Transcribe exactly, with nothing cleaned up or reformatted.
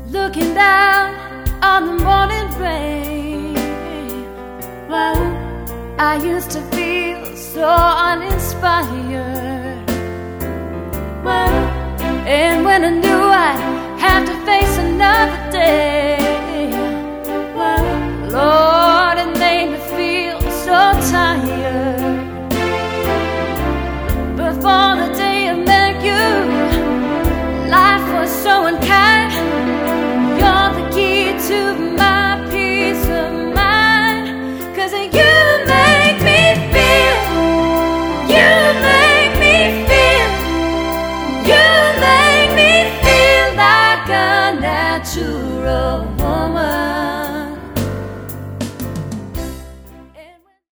looking down on the morning rain. Well, I used to feel so uninspired. Well, and when I knew I'd have to face another day,